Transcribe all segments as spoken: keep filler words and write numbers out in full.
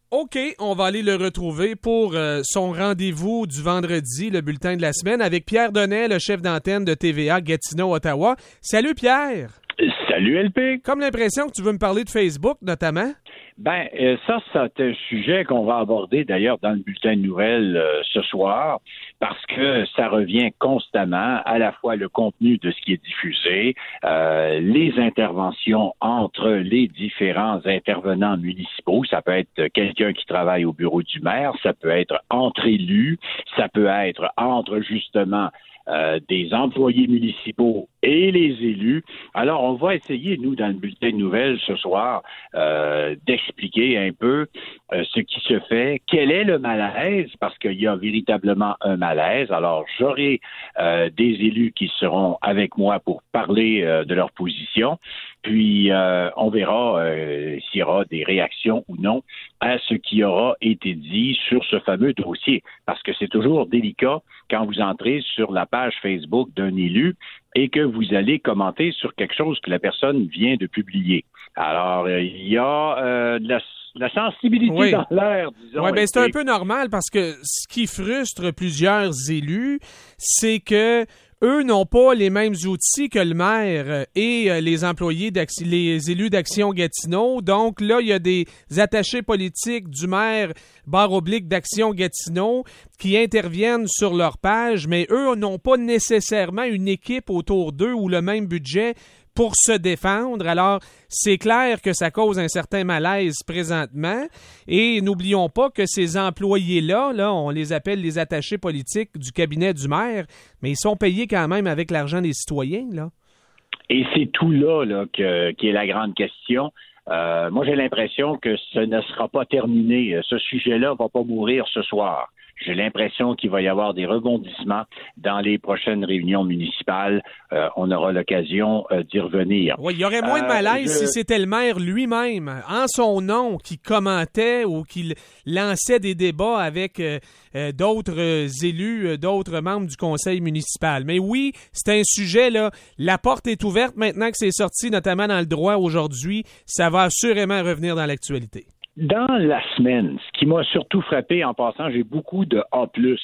OK, on va aller le retrouver pour euh, son rendez-vous du vendredi, le bulletin de la semaine, avec Pierre Donnet, le chef d'antenne de T V A Gatineau, Ottawa. Salut Pierre! Salut L P! Comme l'impression que tu veux me parler de Facebook, notamment. Ben, euh, ça, c'est un sujet qu'on va aborder d'ailleurs dans le bulletin de nouvelles euh, ce soir, parce que ça revient constamment, à la fois le contenu de ce qui est diffusé, euh, les interventions entre les différents intervenants municipaux. Ça peut être quelqu'un qui travaille au bureau du maire, ça peut être entre élus, ça peut être entre justement Euh, des employés municipaux et les élus. Alors, on va essayer, nous, dans le bulletin de nouvelles ce soir, euh, d'expliquer un peu euh, ce qui se fait, quel est le malaise, parce qu'il y a véritablement un malaise. Alors, j'aurai euh, des élus qui seront avec moi pour parler euh, de leur position, puis euh, on verra euh, s'il y aura des réactions ou non à ce qui aura été dit sur ce fameux dossier, parce que c'est toujours délicat quand vous entrez sur la page Facebook d'un élu et que vous allez commenter sur quelque chose que la personne vient de publier. Alors, euh, il y a euh, de la La sensibilité oui. dans l'air, disons. Oui, bien, c'est un peu normal parce que ce qui frustre plusieurs élus, c'est que eux n'ont pas les mêmes outils que le maire et les employés, les élus d'Action Gatineau. Donc là, il y a des attachés politiques du maire barre oblique d'Action Gatineau qui interviennent sur leur page, mais eux n'ont pas nécessairement une équipe autour d'eux ou le même budget pour se défendre. Alors, c'est clair que ça cause un certain malaise présentement. Et n'oublions pas que ces employés-là, là, on les appelle les attachés politiques du cabinet du maire, mais ils sont payés quand même avec l'argent des citoyens, là. Et c'est tout là, là que, qui est la grande question. Euh, moi, j'ai l'impression que ce ne sera pas terminé. Ce sujet-là va pas mourir ce soir. J'ai l'impression qu'il va y avoir des rebondissements dans les prochaines réunions municipales. Euh, on aura l'occasion euh, d'y revenir. Oui, il y aurait moins de malaise euh, je... si c'était le maire lui-même, en son nom, qui commentait ou qui lançait des débats avec euh, euh, d'autres euh, élus, euh, d'autres membres du conseil municipal. Mais oui, c'est un sujet, là. La porte est ouverte maintenant que c'est sorti, notamment dans le droit aujourd'hui. Ça va assurément revenir dans l'actualité. Dans la semaine, ce qui m'a surtout frappé en passant, j'ai beaucoup de A plus.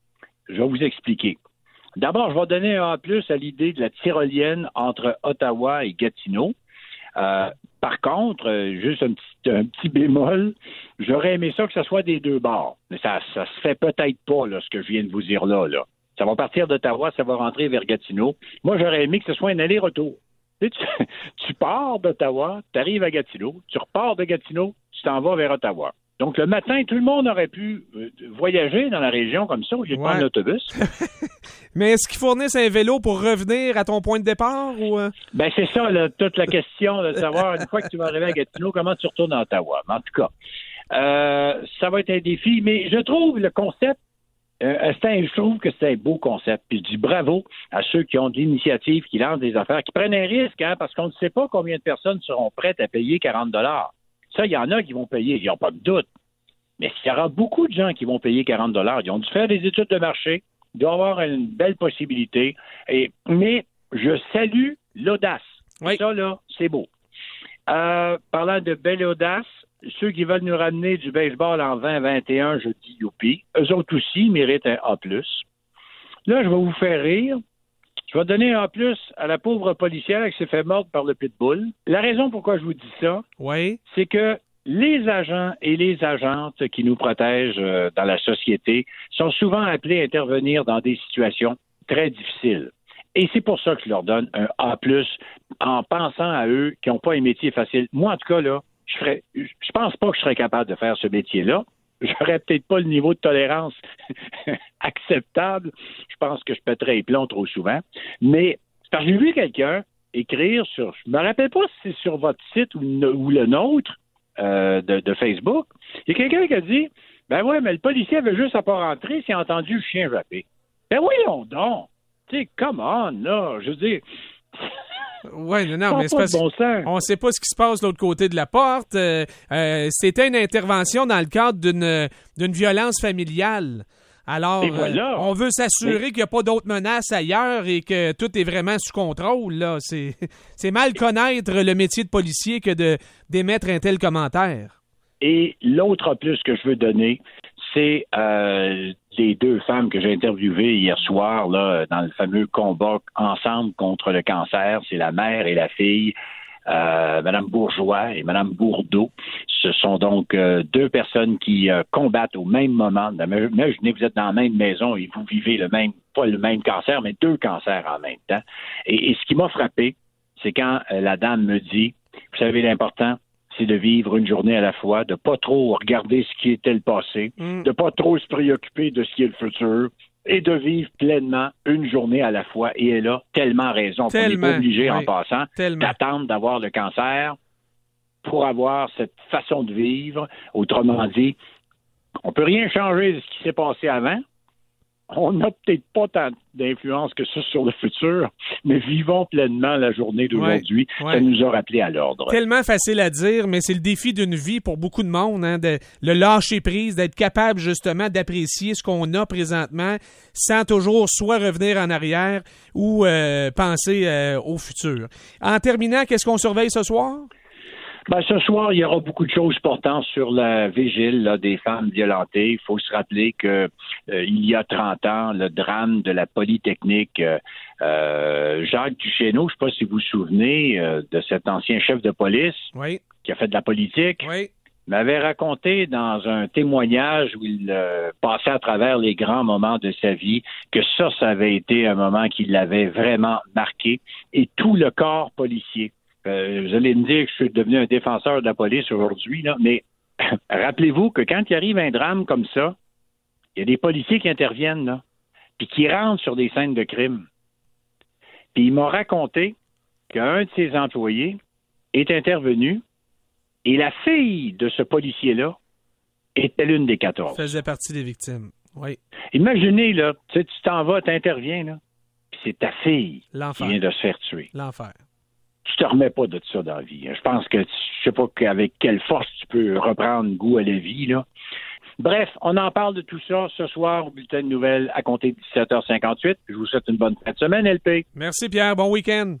Je vais vous expliquer. D'abord, je vais donner un A plus à l'idée de la tyrolienne entre Ottawa et Gatineau. Euh, par contre, euh, juste un petit, un petit bémol, j'aurais aimé ça que ce soit des deux bords. Mais ça ça se fait peut-être pas, là, ce que je viens de vous dire là, là. Ça va partir d'Ottawa, ça va rentrer vers Gatineau. Moi, j'aurais aimé que ce soit un aller-retour. Tu, sais, tu, tu pars d'Ottawa, tu arrives à Gatineau, tu repars de Gatineau, tu t'en vas vers Ottawa. Donc, le matin, tout le monde aurait pu euh, voyager dans la région comme ça, au lieu de prendre l'autobus. Mais est-ce qu'ils fournissent un vélo pour revenir à ton point de départ? Ou... Ben, c'est ça, là, toute la question de savoir, une fois que tu vas arriver à Gatineau, comment tu retournes à Ottawa. Mais en tout cas, euh, ça va être un défi, mais je trouve le concept Euh, un, je trouve que c'est un beau concept. Puis je dis bravo à ceux qui ont de l'initiative, qui lancent des affaires, qui prennent un risque, hein, parce qu'on ne sait pas combien de personnes seront prêtes à payer quarante dollars. Ça, il y en a qui vont payer, ils n'ont pas de doute. Mais s'il y aura beaucoup de gens qui vont payer quarante dollars, ils ont dû faire des études de marché, il doit y avoir une belle possibilité. Et, mais je salue l'audace. Oui. Ça, là, c'est beau. Euh, parlant de belle audace, ceux qui veulent nous ramener du baseball en vingt vingt et un, je dis youpi. Eux autres aussi méritent un A plus. Là, je vais vous faire rire. Je vais donner un A plus à la pauvre policière qui s'est fait mordre par le pitbull. La raison pourquoi je vous dis ça, oui. c'est que les agents et les agentes qui nous protègent euh, dans la société sont souvent appelés à intervenir dans des situations très difficiles. Et c'est pour ça que je leur donne un A plus en pensant à eux qui n'ont pas un métier facile. Moi, en tout cas, là, je ferais, je pense pas que je serais capable de faire ce métier-là. J'aurais peut-être pas le niveau de tolérance acceptable. Je pense que je pèterais les plombs trop souvent. Mais parce que j'ai vu quelqu'un écrire sur, je me rappelle pas si c'est sur votre site ou, ou le nôtre euh, de, de Facebook. Il y a quelqu'un qui a dit, ben ouais, mais le policier avait juste à pas rentrer s'il a entendu le chien japper. Ben voyons donc. Tu sais, come on, là. Je veux dire. Oui, non, non, mais c'est parce bon on ne sait pas ce qui se passe de l'autre côté de la porte. Euh, euh, c'était une intervention dans le cadre d'une, d'une violence familiale. Alors, voilà. euh, on veut s'assurer mais... qu'il n'y a pas d'autres menaces ailleurs et que tout est vraiment sous contrôle. Là. C'est, c'est mal connaître le métier de policier que de, d'émettre un tel commentaire. Et l'autre plus que je veux donner, c'est euh, les deux femmes que j'ai interviewées hier soir là, dans le fameux combat ensemble contre le cancer. C'est la mère et la fille, euh, Mme Bourgeois et Mme Bourdeau. Ce sont donc euh, deux personnes qui euh, combattent au même moment. Imaginez, vous êtes dans la même maison et vous vivez le même, pas le même cancer, mais deux cancers en même temps. Et, et ce qui m'a frappé, c'est quand euh, la dame me dit, vous savez, l'important, c'est de vivre une journée à la fois, de pas trop regarder ce qui était le passé, mm. de pas trop se préoccuper de ce qui est le futur et de vivre pleinement une journée à la fois. Et elle a tellement raison. Tellement, on n'est pas obligé, oui, en passant, tellement. d'attendre d'avoir le cancer pour avoir cette façon de vivre. Autrement dit, on peut rien changer de ce qui s'est passé avant. On n'a peut-être pas tant d'influence que ça sur le futur, mais vivons pleinement la journée d'aujourd'hui. Ouais, ouais. Ça nous a rappelé à l'ordre. Tellement facile à dire, mais c'est le défi d'une vie pour beaucoup de monde, hein, de le lâcher prise, d'être capable justement d'apprécier ce qu'on a présentement sans toujours soit revenir en arrière ou euh, penser euh, au futur. En terminant, qu'est-ce qu'on surveille ce soir? Ben, ce soir, il y aura beaucoup de choses portant sur la vigile là, des femmes violentées. Il faut se rappeler que euh, il y a trente ans, le drame de la Polytechnique, euh, euh, Jacques Duchesneau, je ne sais pas si vous vous souvenez euh, de cet ancien chef de police, oui, qui a fait de la politique, oui, m'avait raconté dans un témoignage où il euh, passait à travers les grands moments de sa vie que ça, ça avait été un moment qui l'avait vraiment marqué, et tout le corps policier. Euh, vous allez me dire que je suis devenu un défenseur de la police aujourd'hui, là, mais rappelez-vous que quand il arrive un drame comme ça, il y a des policiers qui interviennent, là, puis qui rentrent sur des scènes de crime. Puis il m'a raconté qu'un de ses employés est intervenu et la fille de ce policier-là était l'une des quatorze. Faisait partie des victimes, oui. Imaginez, là, tu sais, tu t'en vas, t'interviens, là, puis c'est ta fille L'enfer. qui vient de se faire tuer. L'enfer. Tu te remets pas de ça dans la vie. Je pense que, je sais pas avec quelle force tu peux reprendre goût à la vie, là. Bref, on en parle de tout ça ce soir au bulletin de nouvelles à compter de dix-sept heures cinquante-huit. Je vous souhaite une bonne fin de semaine, L P. Merci Pierre, bon week-end.